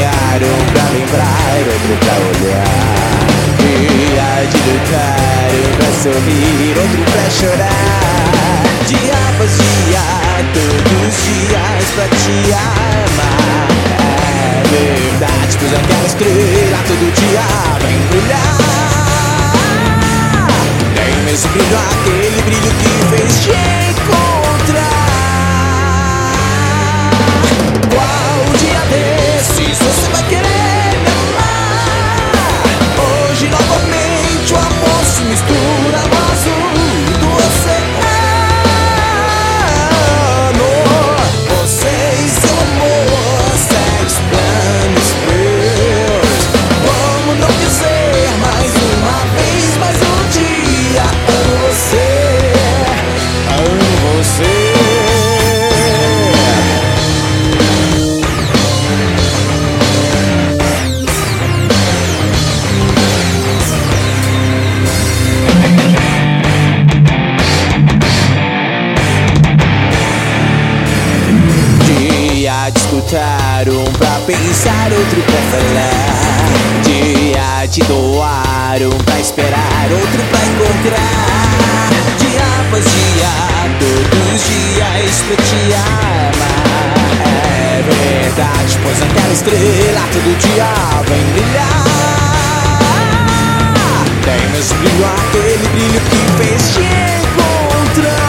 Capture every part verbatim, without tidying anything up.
sonhar, um pra lembrar, outro pra olhar. Dia de lutar, um pra sorrir, outro pra chorar. Dia após dia, todos os dias pra te amar. É verdade, pois aquela estrela todo dia vem brilhar. Tem mesmo brilho, aquele brilho que fez te encontrar. Qual dia desses você vai querer me amar? Hoje novamente o amor se mistura no azul do oceano. Você e seu amor segue os planos meus. Como não dizer mais uma vez, mais um dia amo você, amo você. Dia de escutar, um pra pensar, outro pra falar. Dia de doar, um pra esperar, outro pra encontrar. Dia após dia, todos os dias pra te amar. É verdade, pois aquela estrela todo dia vem brilhar. Tem mesmo brilho, aquele brilho que fez te encontrar.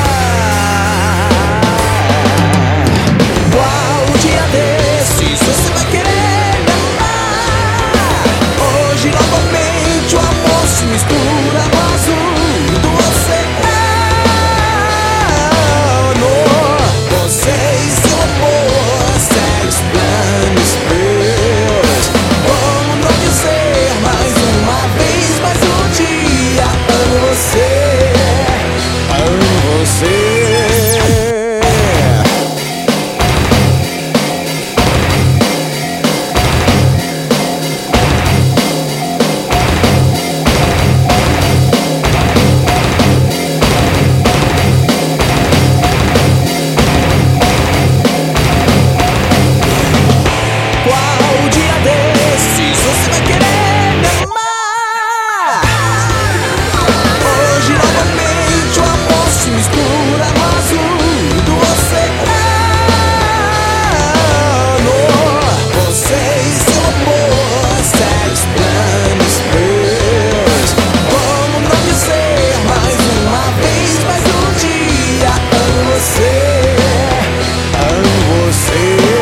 Qual dia desses você vai querer me amar? Hoje novamente o amor se mistura no azul do oceano. Você e seu amor segue os planos meus. Como não dizer mais uma vez, mais um dia amo você, amo você. Qual dia desses você vai querer me amar? Hoje novamente o amor se mistura no azul do oceano. Você e seu amor segue os planos meus. Como não dizer mais uma vez, mais um dia amo você, amo você.